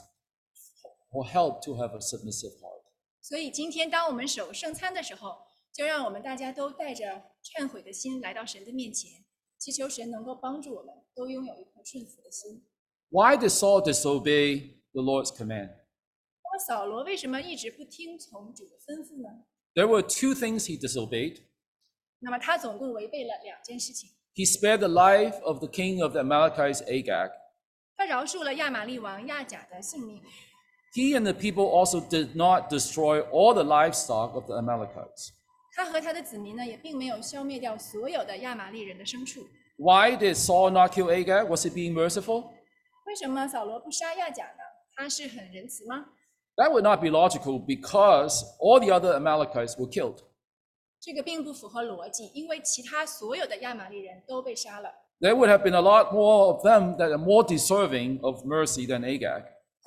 for help to have a submissive heart.
所以今天当我们守圣餐的时候，就让我们大家都带着忏悔的心来到神的面前，祈求神能够帮助我们都拥有一颗顺服的心。
Why did Saul disobey the Lord's command?
那么扫罗为什么一直不听从主的吩咐呢？
There were two things he disobeyed.
那么他总共违背了两件事情。
He spared the life of the king of the Amalekites, Agag.
他饶恕了亚玛利王亚甲的性命，
He and the people also did not destroy all the livestock of the Amalekites.
他和他的子民呢，也并没有消灭掉所有的亚玛利人的牲畜。
Why did Saul not kill Agag? Was he being merciful?
为什么扫罗不杀亚甲呢？他是很仁慈吗？
That would not be logical because all the other Amalekites were killed.
这个并不符合逻辑，因为其他所有的亚玛利人都被杀了。
There would have been a lot more of them that are more deserving of mercy than Agag.
他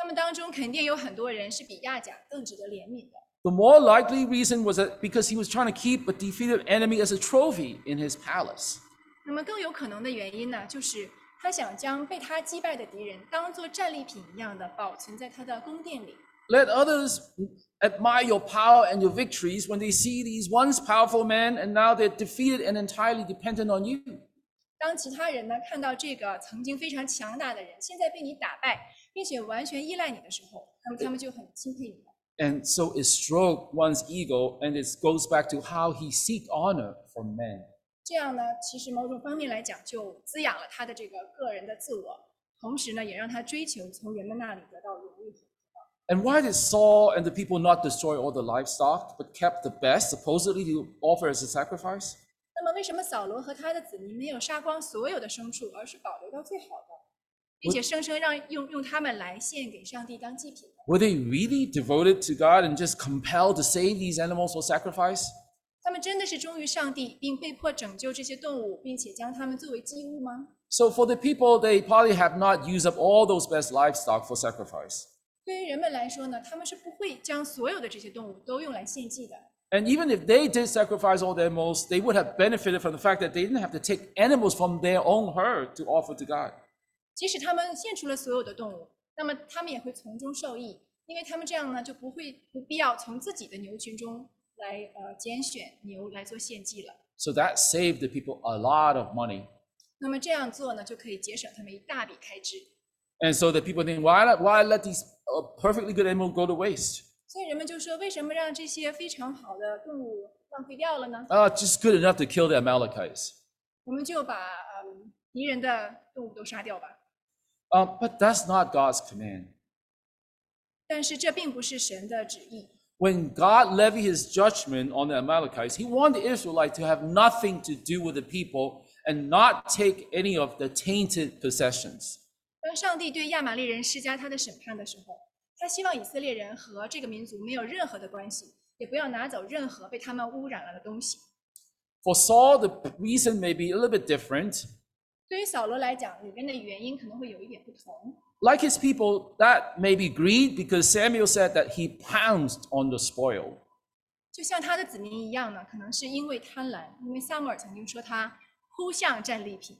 们当中肯定有很多人是比亚甲更值得怜悯的。
The more likely reason was that because he was trying to keep a defeated enemy as a trophy in his palace.
那么更有可能的原因呢，就是他想将被他击败的敌人当作战利品一样的保存在他的宫殿里。
Let others admire your power and your victories when they see these once powerful men and now they're defeated and entirely dependent on you.
当其他人呢看到这个曾经非常强大的人现在被你打败，并且完全依赖你的时候，那么他们就很钦佩你了。
And so it stroked one's ego, and it goes back to how he seek honor from men.
这样呢，其实某种方面来讲，就滋养了他的这个个人的自我，同时呢，也让他追求从人们那里得到荣誉。
And why did Saul and the people not destroy all the livestock, but kept the best, supposedly to offer as a sacrifice?
那么，为什么扫罗和他的子民没有杀光所有的牲畜，而是保留到最好的，并且生生让用用他们来献给上帝当祭品？
Were they really devoted to God and just compelled to save these animals for sacrifice?
他们真的是忠于上帝，并被迫拯救这些动物，并且将它们作为祭物吗？
So for the people, they probably have not used up all those best livestock for sacrifice.
对于人们来说呢，他们是不会将所有的这些动物都用来献祭的。
And even if they did sacrifice all the animals, they would have benefited from the fact that they didn't have to take animals from their own herd to offer to God.
即使他们献出了所有的动物，那么他们也会从中受益，因为他们这样呢就不会不必要从自己的牛群中来呃拣选牛来做献祭了。
So that saved the people a lot of money.
那么这样做呢，就可以节省他们一大笔开支。
And so the people think, why, not, why let these uh, perfectly good animals go to waste?
所以人们就说，为什么让这些非常好的动物浪费掉了呢？
Uh, just good enough to kill the Amalekites.
我们就把嗯敌人的动物都杀掉吧。
Um, but that's not God's command.
但是这并不是神的旨意。
When God levied his judgment on the Amalekites, he wanted the Israelites to have nothing to do with the people and not take any of the tainted possessions.
当上帝对亚玛力人施加他的审判的时候，他希望以色列人和这个民族没有任何的关系，也不要拿走任何被他们污染了的东西。
For Saul, the reason may be a little bit different.
对于扫罗来讲，里面的原因可能会有一点不同。
Like his people, that may be greed because Samuel said that he pounced on the spoil.
就像他的子民一样呢，可能是因为贪婪，因为撒母耳曾经说他扑向战利品。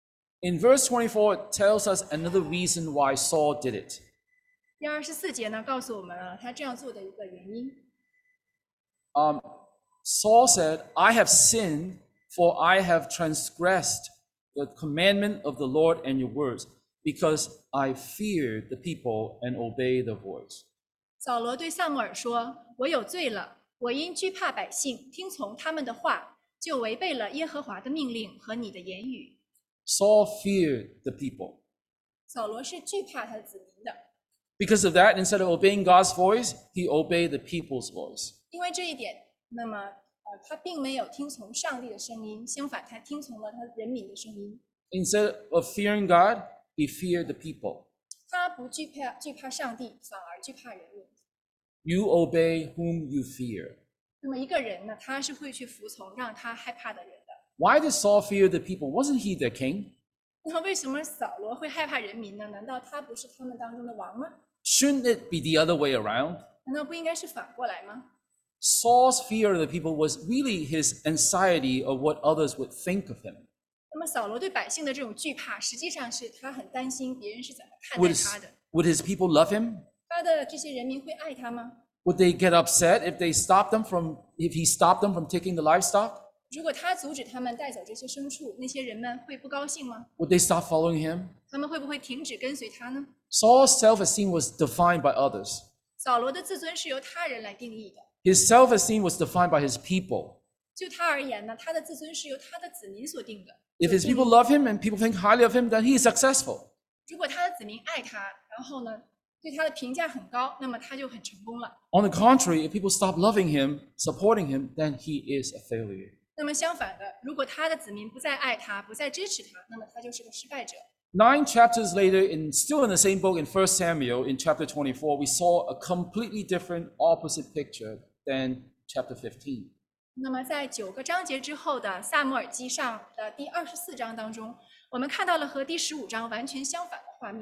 In verse twenty-four, it tells us another reason why Saul did it.
第二十四节呢，告诉我们了他这样做的一个原因。
Um, Saul said, I have sinned, for I have transgressed the commandment of the Lord and your words, because I feared the people and obeyed the voice.
扫罗对撒母耳说：“我有罪了，我因惧怕百姓，听从他们的话，就违背了耶和华的命令和你的言语。”
Saul feared the people.
扫罗是惧怕他的子民的，
Because of that, instead of obeying God's voice, he obeyed the people's voice.
因为这一点，那么呃，他并没有听从上帝的声音，相反，他听从了他人民的声音。
Instead of fearing God, he feared the people.
他不惧怕惧怕上帝，反而惧怕人民。
You obey whom you fear.
那么一个人呢，他是会去服从让他害怕的人的。
Why did Saul fear the people? Wasn't he their king?
那么为什么扫罗会害怕人民呢？难道他不是他们当中的王吗？
Shouldn't it be the other way around?
难道不应该是反过来吗？
Saul's fear of the people was really his anxiety of what others would think of him.
那么扫罗对百姓的这种惧怕，实际上是他很担心别人是怎么看
Would
待
his,
他的。
would his people love him?
他的这些人民会爱他吗？
Would they get upset if they stopped them from if he stopped them from taking the livestock?
如果他阻止他们带走这些牲畜，那些人们会不高兴吗？
Would they stop following him?
他们会不会停止跟随他呢？
Saul's self-esteem was defined by others.
扫罗的自尊是由他人来定义的。
His self-esteem was defined by his people.
就他而言呢，他的自尊是由他的子民所定的。
If his people love him and people think highly of him, then he is successful.
如果他的子民爱他，然后呢，对他的评价很高，那么他就很成功了。
On the contrary, if people stop loving him, supporting him, then he is a failure.
那么相反的，如果他的子民不再爱他，不再支持他，那么他就是个失败者。
Nine chapters later, in still in the same book in First Samuel, in chapter twenty-four, we saw a completely different opposite picture than chapter fifteen.
那么在九个章节之后的撒母耳记上的第二十四章当中，我们看到了和第十五章完全相反的画面。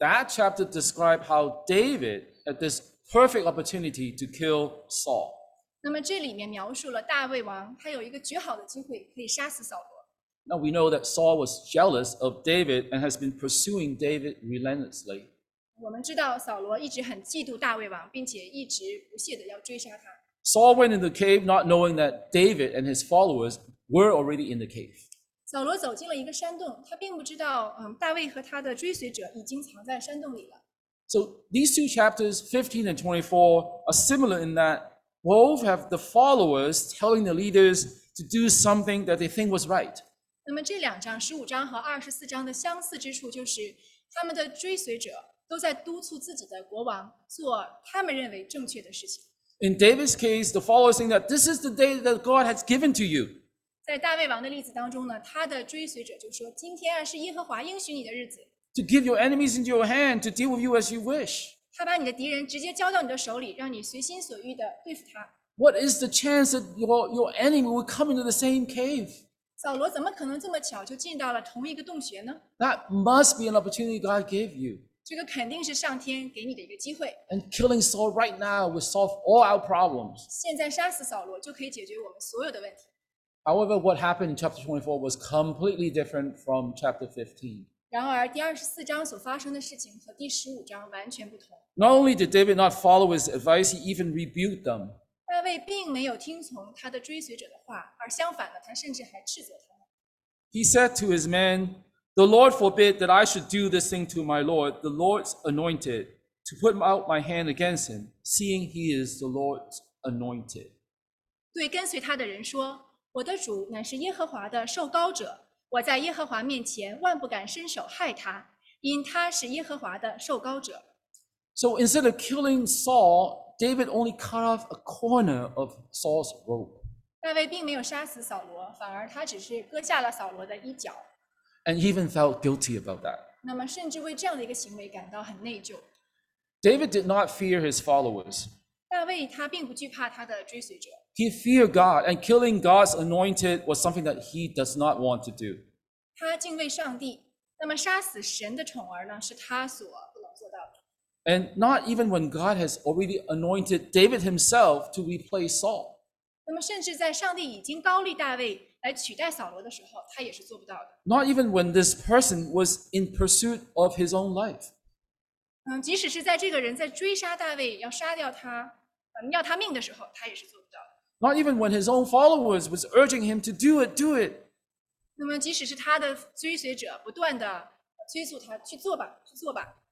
that chapter describes how David had this perfect opportunity to kill Saul.
那么这里面描述了大卫王，他有一个绝好的机会可以杀死扫罗。
Now we know that Saul was jealous of David and has been pursuing David relentlessly.
我们知道扫罗一直很嫉妒大卫王，并且一直不懈的要追杀他。
Saul went into the cave not knowing that David and his followers were already in the cave.
扫罗走进了一个山洞，他并不知道，嗯，大卫和他的追随者已经藏在山洞里了。
So these two chapters, fifteen and twenty-four, are similar in that both have the followers telling the leaders to do something that they think was right.
那么这两章十五章和二十四章的相似之处，就是他们的追随者都在督促自己的国王做他们认为正确的事情。
In David's case, the followers saying that this is the day that God has given to you.
在大卫王的例子当中呢，他的追随者就说：“今天啊，是耶和华应许你的日子。”
To give your enemies into your hand, to deal with you as you wish.
他把你的敌人直接交到你的手里，让你随心所欲的对付他。
What is the chance that your, your enemy will come into the same cave?
扫罗怎么可能这么巧就进到了同一个洞穴呢？
That must be an opportunity God gave you.
这个肯定是上天给你的一个机会。
And killing Saul right now will solve all our problems.
现在杀死扫罗就可以解决我们所有的问题。
However, what happened in chapter twenty-four was completely different from chapter fifteen.
然而，第二十四章所发生的事情和第十五章完全不同。
Not only did David not follow his advice, he even rebuked them.
大卫并没有听从他的追随者的话，而相反的，他甚至还斥责他们。
He said to his men, "The Lord forbid that I should do this thing to my Lord, the Lord's anointed, to put out my hand against him, seeing he is the Lord's anointed."
对跟随他的人说：“我的主乃是耶和华的受膏者，我在耶和华面前万不敢伸手害他，因他是耶和华的受膏者。”
So instead of killing Saul, David only cut off a corner of Saul's robe.
大卫并没有杀死扫罗，反而他只是割下了扫罗的衣角。
And he even felt guilty about that.
那么，甚至为这样的一个行为感到很内疚。
David did not fear his followers.
大卫他并不惧怕他的追随者，
He feared God, and killing God's anointed was something that he does not want to do.
他敬畏上帝。那么，杀死神的宠儿呢，是他所不能做到的。
And not even when God has already anointed David himself to replace Saul.
那么，甚至在上帝已经高立大卫来取代扫罗的时候，他也是做不到的。
Not even when this person was in pursuit of his own life.
嗯，即使是在这个人在追杀大卫要杀掉他，嗯，要他命的时候，他也是做不到的。
Not even when his own followers was urging him to do it, do it.
那么，即使是他的追随者不断的催促他去做吧，去做吧，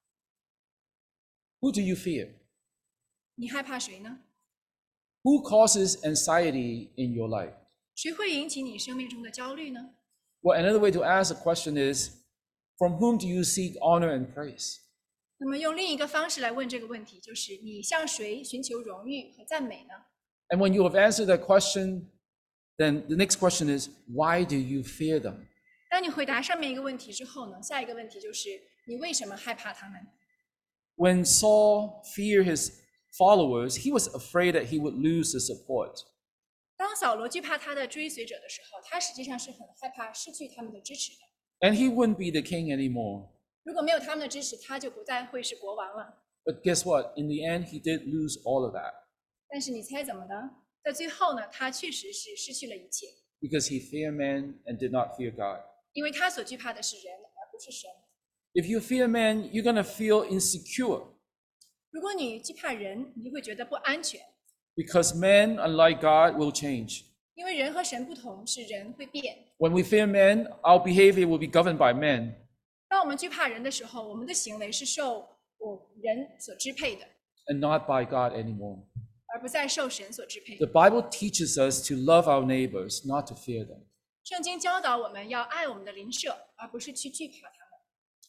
Who do you fear?
你害怕谁呢？
Who causes anxiety in your life?
谁会引起你生命中的焦虑呢？
Well, another way to ask the question is, from whom do you seek honor and praise?
那么，用另一个方式来问这个问题，就是你向谁寻求荣誉和赞美呢？
And when you have answered that question, then the next question is, why do you fear them?
当你回答上面一个问题之后呢，下一个问题就是你为什么害怕他们？
When Saul feared his followers, he was afraid that he would lose the support.
当扫罗惧怕他的追随者的时候，他实际上是很害怕失去他们的支持的。
And he wouldn't be the king anymore.
如果没有他们的支持，他就不再会是国王了。
But guess what? In the end, he did lose all of that
但是你猜怎么的？在最后呢，他确实是失去了一切，
because he feared man and did not fear God.
因为他所惧怕的是人，而不是神。
If you fear man, you're going to feel insecure
如果你惧怕人，你就会觉得不安全，
because man, unlike God, will change.
因为人和神不同，是人会变。
When we fear man, our behavior will be governed by men.
当我们惧怕人的时候，我们的行为是受我人所支配的，
And not by God anymore.
而不再受神所支配。
The Bible teaches us to love our neighbors, not to fear them.
圣经教导我们要爱我们的邻舍，而不是去惧怕他们。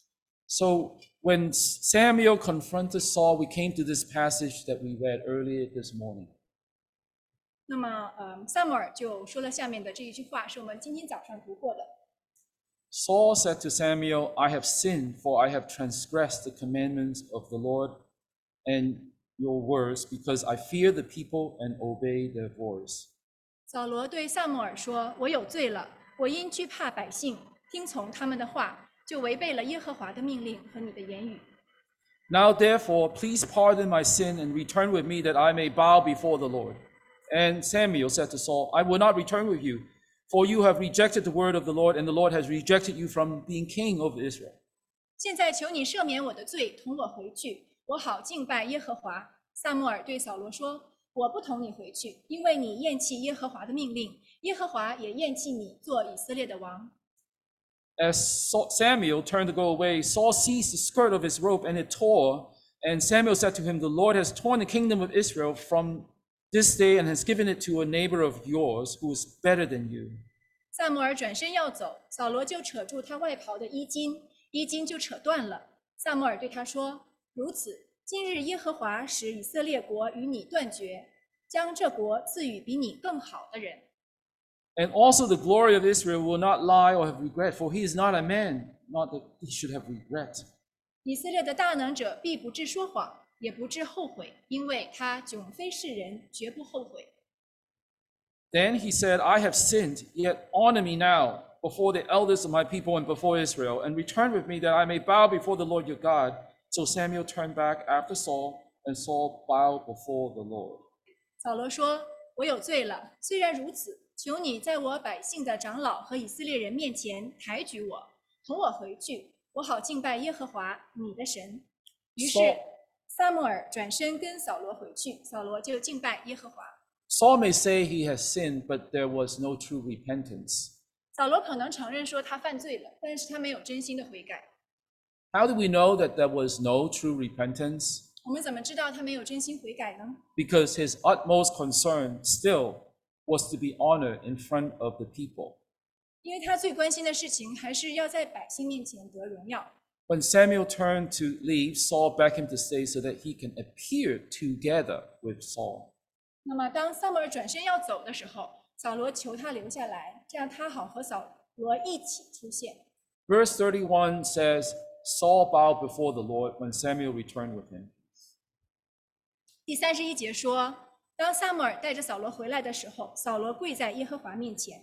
So when Samuel confronted Saul, we came to this passage that we read earlier this morning.
那么，呃，萨母尔就说了下面的这一句话，是我们今天早上读过的。
Saul said to Samuel, I have sinned, for I have transgressed the commandments of the Lord and your words, because I fear the people and obey their voice.
扫罗对萨母尔说：“我有罪了，我因惧怕百姓，听从他们的话，就违背了耶和华的命令和你的言语。”
Now therefore, please pardon my sin and return with me that I may bow before the Lord. And Samuel said to Saul, I will not return with you, for you have rejected the word of the Lord, and the Lord has rejected you from being king over Israel.
现在求你赦免我的罪，同我回去，我好敬拜耶和华。撒母耳对扫罗说：“我不同你回去，因为你厌弃耶和华的命令，耶和华也厌弃你做以色列的王。”
As Samuel turned to go away, Saul seized the skirt of his robe and it tore. And Samuel said to him, The Lord has torn the kingdom of Israel from this day and has given it to a neighbor of yours who is better than you.
撒母耳转身要走，扫罗就扯住他外袍的衣襟，衣襟就扯断了。撒母耳对他说：“如此，今日耶和华使以色列国与你断绝，将这国赐予比你更好的人。”
And also the glory of Israel will not lie or have regret, for he is not a man, not that he should have regret.
以色列的大能者必不致说谎，也不致后悔，因为他迥非世人，绝不后悔。
Then he said, I have sinned, yet honor me now before the elders of my people and before Israel, and return with me that I may bow before the Lord your God. So Samuel turned back after Saul, and Saul bowed before the Lord.
扫罗说：“我有罪了，虽然如此，求你在我百姓的长老和以色列人面前抬举我，同我回去，我好敬拜耶和华你的神。”于是撒母耳转身跟扫罗回去，扫罗就敬拜耶和华。
Saul may say he has sinned, but there was no true repentance.
扫罗可能承认说他犯罪了，但是他没有真心的悔改。
How do we know that there was no true repentance?
我们怎么知道他没有真心悔改呢？
Because his utmost concern still was to be honored in front of the people.
因为他最关心的事情还是要在百姓面前得荣耀。
When Samuel turned to leave, Saul begged him to stay so that he can appear together with Saul.
那么当撒母耳转身要走的时候，扫罗求他留下来，这样他好和扫罗一起出现。
Verse thirty-one says, Saul bowed before the Lord when Samuel returned with him.
第三十一节说，当撒母耳带着扫罗回来的时候，扫罗跪在耶和华面前。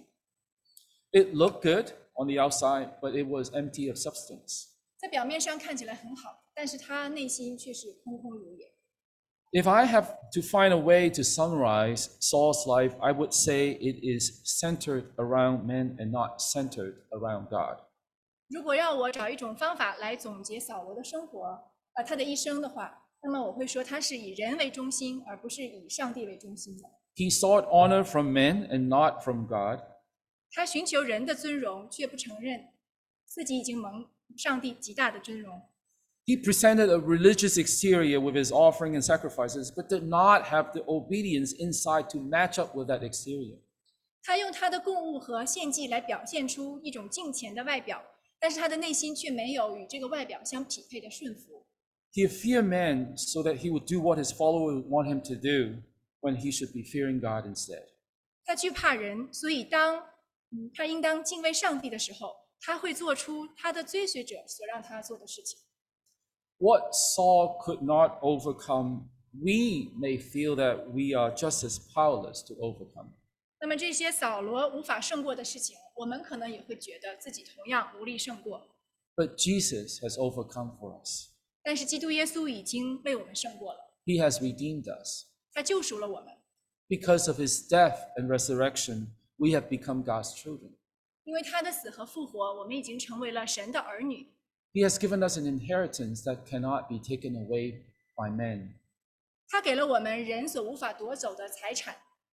It looked good on the outside, but it was empty of substance.
在表面上看起来很好，但是他内心却是空空如也。
If I have to find a way to summarize Saul's life, I would say it is centered around men and not centered around God.
如果让我找一种方法来总结扫罗的生活，呃，他的一生的话，那么我会说他是以人为中心，而不是以上帝为中心的。
He sought honor from men and not from God.
他寻求人的尊荣，却不承认自己已经蒙上帝极大的尊荣。
He presented a religious exterior with his offering and sacrifices, but did not have the obedience inside to match up with that exterior.
他用他的供物和献祭来表现出一种敬虔的外表，但是他的内心却没有与这个外表相匹配的顺服。
He feared man so that he would do what his followers would want him to do when he should be fearing God instead.
他惧怕人，所以当嗯他应当敬畏上帝的时候，他会做出他的追随者所让他做的事情。
What Saul could not overcome, we may feel that we are just as powerless to overcome.
那么这些扫罗无法胜过的事情，我们可能也会觉得自己同样无力胜过。
But Jesus has overcome for us.
但是基督耶稣已经为我们胜过了，
He has redeemed us.
他救赎了我们。
Because of his death and resurrection, we have become God's children.
因为他的死和复活，我们已经成为了神的儿女。
He has given us an inheritance that cannot be taken away by men.
他给了我们人所无法夺走的财产。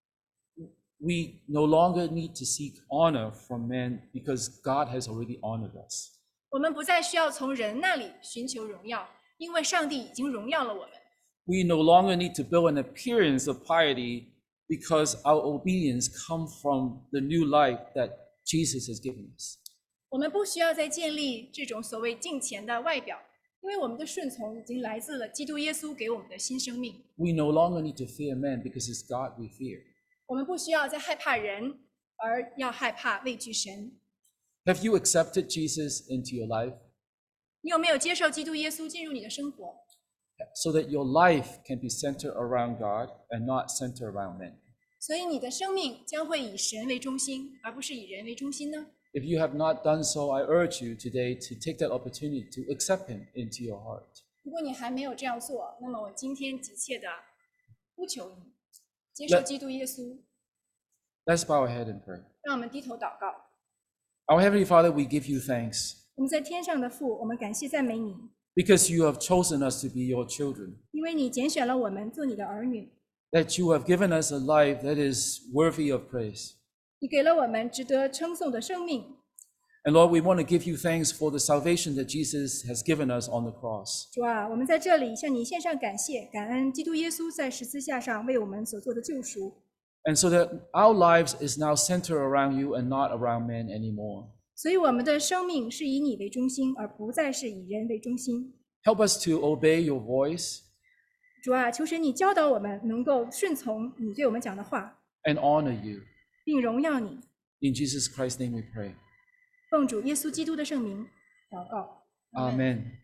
We no longer need to seek honor from men because God has already honored us.
我们不再需要从人那里寻求荣耀，因为上帝已经荣耀了我们。
We no longer need to build an appearance of piety because our obedience comes from the new life that Jesus has given us.
我们不需要再建立这种所谓敬虔的外表，因为我们的顺从已经来自了基督耶稣给我们的新生命。
We no longer need to fear men because it's God we fear.
我们不需要再害怕人，而要害怕畏惧神。
Have you accepted Jesus into your life
你有没有接受基督耶稣进入你的生活，
so that your life can be centered around God and not centered around men?
所以你的生命将会以神为中心，而不是以人为中心呢？
If you have not done so, I urge you today to take that opportunity to accept him into your heart.
如果你还没有这样做，那么我今天急切的呼求你，接受基督耶稣。
Let's bow our head and pray.
让我们低头祷告。
Our Heavenly Father, we give you thanks
我们在天上的父，我们感谢赞美你，
because you have chosen us to be your children,
因为你拣选了我们做你的儿女，
that you have given us a life that is worthy of praise.
你给了我们值得称颂的生命。
And Lord, we want to give you thanks for the salvation that Jesus has given us on the cross.
主啊，我们在这里向你献上感谢，感恩基督耶稣在十字架上为我们所做的救赎。
And so that our lives is now centered around you and not around men anymore.
所以我们的生命是以你为中心，而不再是以人为中心。
Help us to obey your voice
主啊，求神你教导我们能够顺从你对我们讲的话，
and honor you.
并荣耀你。
In Jesus Christ's name we pray.
奉主耶稣基督的圣名祷告。
Amen.